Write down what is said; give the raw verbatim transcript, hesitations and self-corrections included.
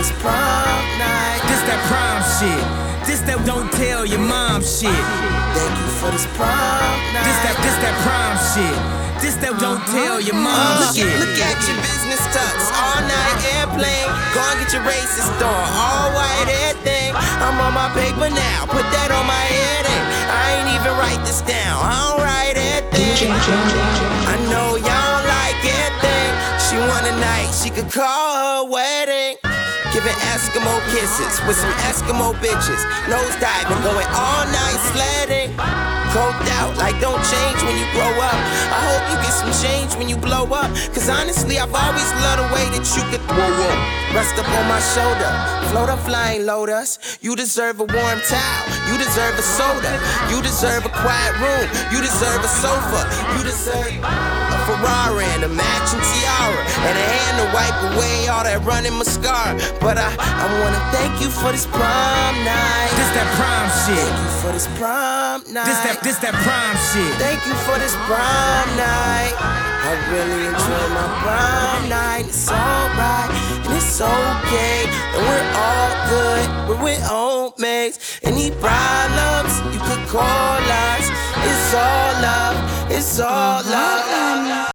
this prom night. This that prom shit. This that don't tell your mom shit. Thank you for this prom night. This that, this that prom shit. This that don't tell your mom uh, look shit. At, look at your business tux, all night airplane. Go and get your racist on, all white everything. I'm on my paper now, put that on my head. And I ain't even write this down, I don't write everything. I know y'all don't like everything. She want a night, she could call her wedding. Giving Eskimo kisses with some Eskimo bitches. Nose diving, going all night sledding. Coked out like don't change when you grow up. I hope you get some change when you blow up. Cause honestly, I've always loved the way that you could throw up. Rest up on my shoulder, float up flying lotus. You deserve a warm towel, you deserve a soda. You deserve a quiet room, you deserve a sofa. You deserve a Ferrari and a matching tiara. And a hand to wipe away all that running mascara. But I, I wanna thank you for this prom night. This that prom shit. Thank you for this prom night. This that, this that prom shit. Thank you for this prom night. I really enjoyed my prom night. It's alright, and it's okay, and we're all good. We're with homies. Any problems you could call us. It's all love. It's all love.